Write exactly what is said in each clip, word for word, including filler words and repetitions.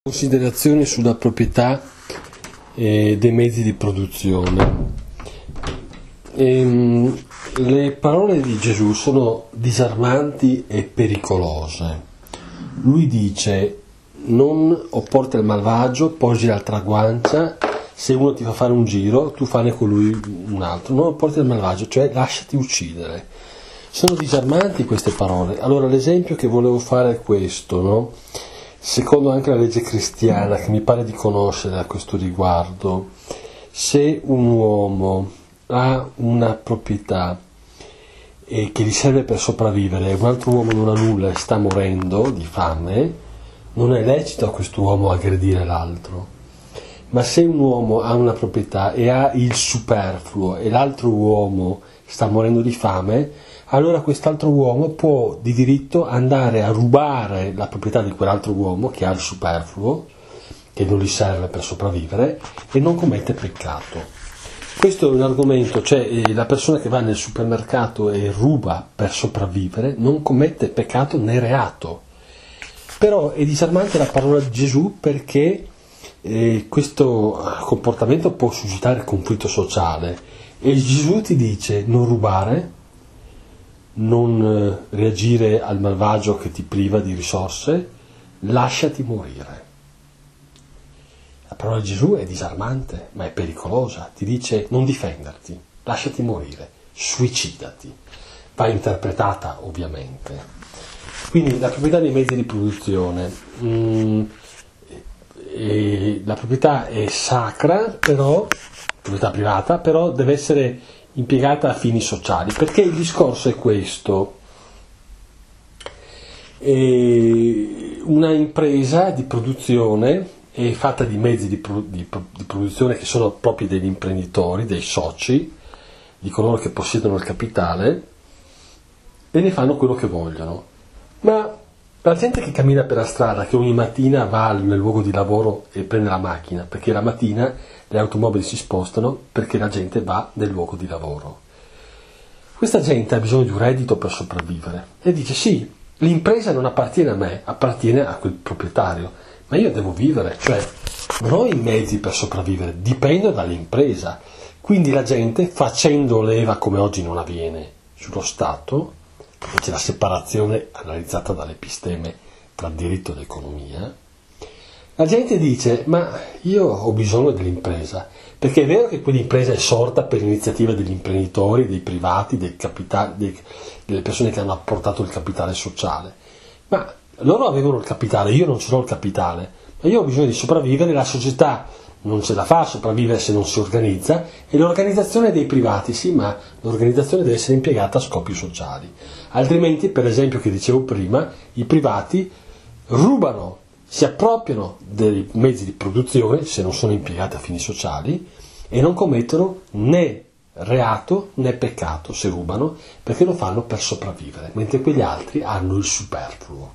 Considerazioni sulla proprietà eh, dei mezzi di produzione. Ehm, le parole di Gesù sono disarmanti e pericolose. Lui dice: non opporti al malvagio, poggi l'altra guancia, se uno ti fa fare un giro, tu fane con lui un altro. Non opporti al malvagio, cioè lasciati uccidere. Sono disarmanti queste parole. Allora l'esempio che volevo fare è questo, no? Secondo anche la legge cristiana, che mi pare di conoscere a questo riguardo, se un uomo ha una proprietà e che gli serve per sopravvivere e un altro uomo non ha nulla e sta morendo di fame, non è lecito a quest'uomo aggredire l'altro. Ma se un uomo ha una proprietà e ha il superfluo e l'altro uomo sta morendo di fame, allora quest'altro uomo può di diritto andare a rubare la proprietà di quell'altro uomo che ha il superfluo, che non gli serve per sopravvivere, e non commette peccato. Questo è un argomento, cioè la persona che va nel supermercato e ruba per sopravvivere non commette peccato né reato. Però è disarmante la parola di Gesù perché eh, questo comportamento può suscitare conflitto sociale, e Gesù ti dice: non rubare, non reagire al malvagio che ti priva di risorse, lasciati morire. La parola di Gesù è disarmante, ma è pericolosa. Ti dice: non difenderti, lasciati morire, suicidati. Va interpretata ovviamente. Quindi la proprietà dei mezzi di produzione. Mm, e la proprietà è sacra, però, proprietà privata, però deve essere impiegata a fini sociali, perché il discorso è questo: e una impresa di produzione è fatta di mezzi di, pro, di, di produzione che sono propri degli imprenditori, dei soci, di coloro che possiedono il capitale, e ne fanno quello che vogliono. Ma la gente che cammina per la strada, che ogni mattina va nel luogo di lavoro e prende la macchina, perché la mattina le automobili si spostano perché la gente va nel luogo di lavoro. Questa gente ha bisogno di un reddito per sopravvivere e dice: sì, l'impresa non appartiene a me, appartiene a quel proprietario, ma io devo vivere, cioè non ho i mezzi per sopravvivere, dipendo dall'impresa. Quindi la gente, facendo leva, come oggi non avviene, sullo Stato, perché c'è la separazione analizzata dall'episteme tra diritto ed economia, la gente dice: ma io ho bisogno dell'impresa, perché è vero che quell'impresa è sorta per l'iniziativa degli imprenditori, dei privati, dei capitali, dei, delle persone che hanno apportato il capitale sociale, ma loro avevano il capitale, io non ce l'ho il capitale, ma io ho bisogno di sopravvivere, la società non ce la fa a sopravvivere se non si organizza, e l'organizzazione dei privati, sì, ma l'organizzazione deve essere impiegata a scopi sociali, altrimenti, per esempio che dicevo prima, i privati rubano, si appropriano dei mezzi di produzione se non sono impiegati a fini sociali e non commettono né reato né peccato se rubano, perché lo fanno per sopravvivere, mentre quegli altri hanno il superfluo.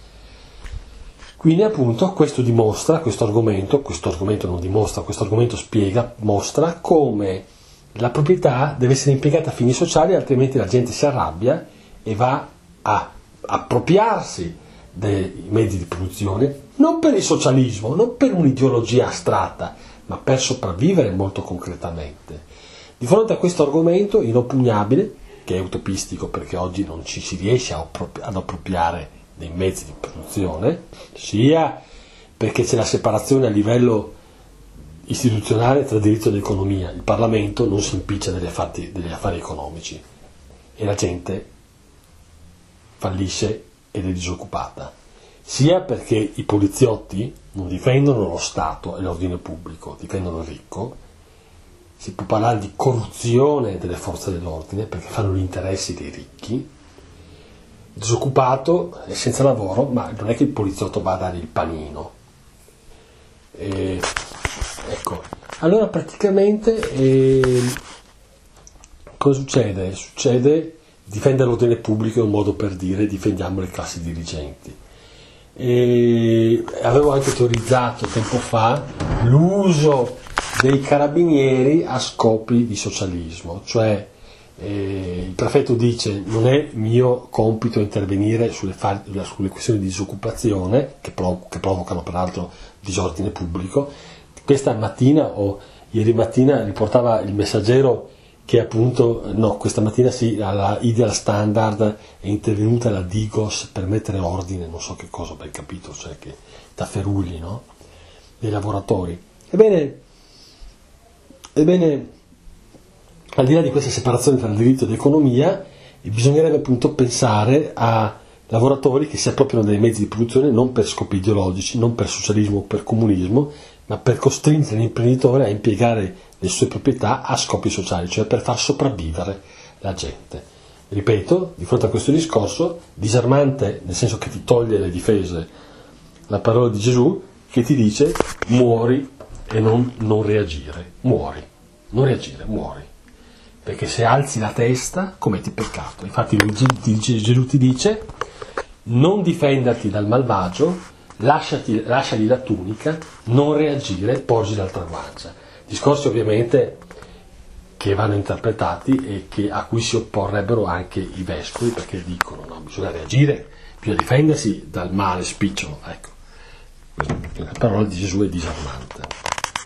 Quindi appunto questo dimostra, questo argomento, questo argomento non dimostra, questo argomento spiega, mostra come la proprietà deve essere impiegata a fini sociali, altrimenti la gente si arrabbia e va a appropriarsi dei mezzi di produzione, non per il socialismo, non per un'ideologia astratta, ma per sopravvivere molto concretamente. Di fronte a questo argomento inoppugnabile, che è utopistico perché oggi non ci si riesce ad appropriare dei mezzi di produzione, sia perché c'è la separazione a livello istituzionale tra diritto ed economia, il Parlamento non si impiccia degli affari, degli affari economici e la gente fallisce ed è disoccupata, sia perché i poliziotti non difendono lo Stato e l'ordine pubblico, difendono il ricco. Si può parlare di corruzione delle forze dell'ordine perché fanno gli interessi dei ricchi. Disoccupato è senza lavoro, ma non è che il poliziotto va a dare il panino. E, ecco, allora praticamente eh, cosa succede? Succede difendere l'ordine pubblico è un modo per dire difendiamo le classi dirigenti. E avevo anche teorizzato tempo fa l'uso dei carabinieri a scopi di socialismo, cioè Eh, il prefetto dice: non è mio compito intervenire sulle, fa- sulle questioni di disoccupazione che, prov- che provocano peraltro disordine pubblico. Questa mattina o ieri mattina riportava il Messaggero che appunto, no, questa mattina sì, alla Ideal Standard è intervenuta la Digos per mettere ordine, non so che cosa, ben capito, cioè che tafferugli, no? Dei lavoratori. Ebbene, ebbene, al di là di questa separazione tra il diritto ed economia, bisognerebbe appunto pensare a lavoratori che si appropriano dei mezzi di produzione non per scopi ideologici, non per socialismo o per comunismo, ma per costringere l'imprenditore a impiegare le sue proprietà a scopi sociali, cioè per far sopravvivere la gente. Ripeto, di fronte a questo discorso, disarmante, nel senso che ti toglie le difese, la parola di Gesù che ti dice: muori e non, non reagire, muori, non reagire, muori. Perché se alzi la testa commetti peccato. Infatti Gesù ti dice: non difenderti dal malvagio, lasciati, lasciagli la tunica, non reagire, porgi l'altra guancia. Discorsi ovviamente che vanno interpretati e che, a cui si opporrebbero anche i vescovi, perché dicono: no, bisogna reagire, bisogna difendersi dal male spicciolo. Ecco, la parola di Gesù è disarmante.